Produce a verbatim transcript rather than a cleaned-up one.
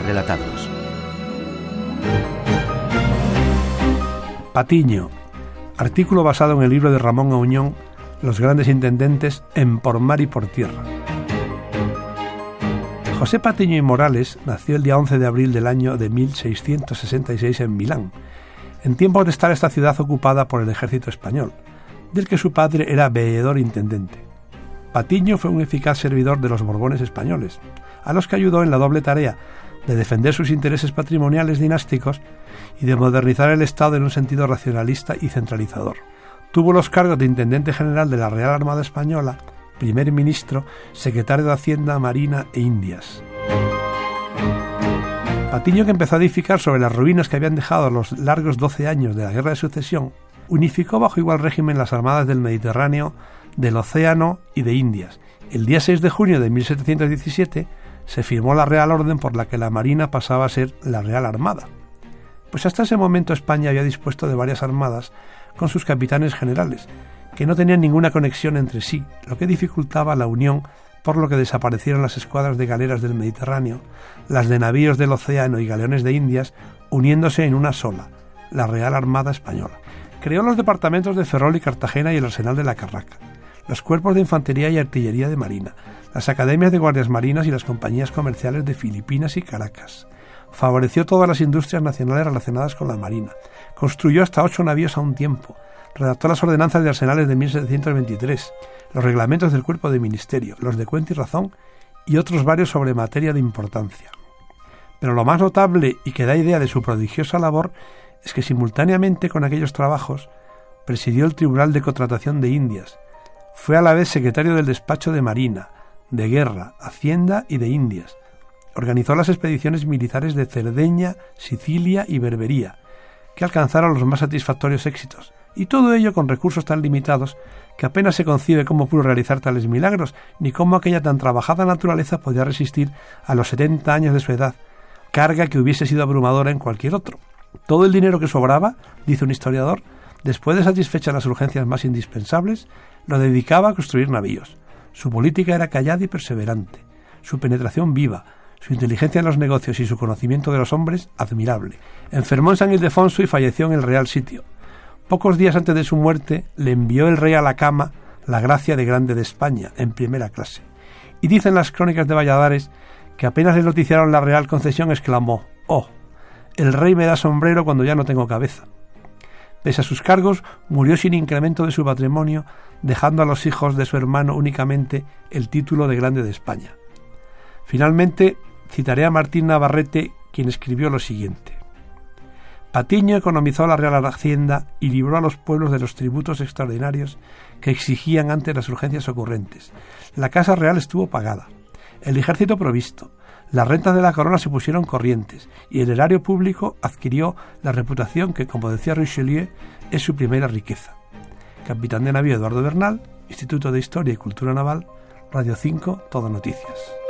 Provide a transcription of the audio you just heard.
relatados. Patiño, artículo basado en el libro de Ramón Auñón, Los grandes intendentes en Por mar y por tierra. José Patiño y Morales nació el día once de abril del año de mil seiscientos sesenta y seis en Milán, en tiempos de estar esta ciudad ocupada por el ejército español, del que su padre era veedor intendente. Patiño fue un eficaz servidor de los Borbones españoles, a los que ayudó en la doble tarea de defender sus intereses patrimoniales dinásticos y de modernizar el Estado en un sentido racionalista y centralizador. Tuvo los cargos de Intendente General de la Real Armada Española, Primer Ministro, Secretario de Hacienda, Marina e Indias. Patiño, que empezó a edificar sobre las ruinas que habían dejado los largos doce años de la Guerra de Sucesión, unificó bajo igual régimen las armadas del Mediterráneo, del Océano y de Indias. El día seis de junio de mil setecientos diecisiete se firmó la Real Orden por la que la Marina pasaba a ser la Real Armada. Pues hasta ese momento España había dispuesto de varias armadas con sus capitanes generales, que no tenían ninguna conexión entre sí, lo que dificultaba la unión, por lo que desaparecieron las escuadras de galeras del Mediterráneo, las de navíos del Océano y galeones de Indias, uniéndose en una sola, la Real Armada Española. Creó los departamentos de Ferrol y Cartagena y el arsenal de la Carraca, los cuerpos de infantería y artillería de Marina, las academias de guardias marinas y las compañías comerciales de Filipinas y Caracas. Favoreció todas las industrias nacionales relacionadas con la Marina. Construyó hasta ocho navíos a un tiempo. Redactó las ordenanzas de arsenales de mil setecientos veintitrés, los reglamentos del cuerpo de ministerio, los de cuenta y razón y otros varios sobre materia de importancia. Pero lo más notable y que da idea de su prodigiosa labor es que simultáneamente con aquellos trabajos presidió el Tribunal de Contratación de Indias. Fue a la vez secretario del Despacho de Marina, de Guerra, Hacienda y de Indias. Organizó las expediciones militares de Cerdeña, Sicilia y Berbería, que alcanzaron los más satisfactorios éxitos, y todo ello con recursos tan limitados que apenas se concibe cómo pudo realizar tales milagros, ni cómo aquella tan trabajada naturaleza podía resistir a los setenta años de su edad, carga que hubiese sido abrumadora en cualquier otro. Todo el dinero que sobraba, dice un historiador, después de satisfechar las urgencias más indispensables, lo dedicaba a construir navíos. Su política era callada y perseverante, su penetración viva, su inteligencia en los negocios y su conocimiento de los hombres admirable. Enfermó en San Ildefonso y falleció en el Real Sitio. Pocos días antes de su muerte le envió el rey a la cama la gracia de Grande de España, en primera clase. Y dicen las crónicas de Valladares que apenas le noticiaron la Real Concesión exclamó: «¡Oh! El rey me da sombrero cuando ya no tengo cabeza». Pese a sus cargos, murió sin incremento de su patrimonio, dejando a los hijos de su hermano únicamente el título de Grande de España. Finalmente, citaré a Martín Navarrete, quien escribió lo siguiente: Patiño economizó la Real Hacienda y libró a los pueblos de los tributos extraordinarios que exigían antes las urgencias ocurrentes. La Casa Real estuvo pagada, el ejército provisto, las rentas de la corona se pusieron corrientes y el erario público adquirió la reputación que, como decía Richelieu, es su primera riqueza. Capitán de navío Eduardo Bernal, Instituto de Historia y Cultura Naval, Radio cinco, Todo Noticias.